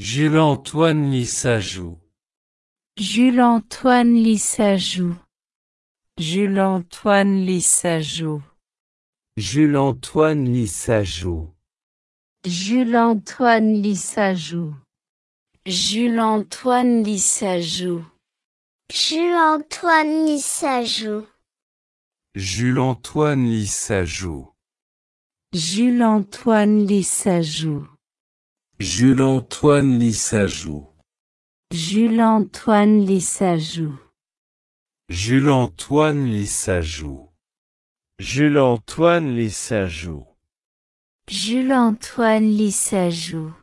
Jules-Antoine Lissajou. Jules-Antoine Lissajou. Jules-Antoine Lissajou. Jules-Antoine Lissajou. Jules-Antoine Lissajou. Jules-Antoine Lissajou. Jules-Antoine Lissajou. Jules-Antoine Lissajou. Jules-Antoine Lissajou. Jules-Antoine Lissajou. Jules-Antoine Lissajou. Jules-Antoine Lissajou. Jules-Antoine Lissajou. Jules-Antoine Lissajou.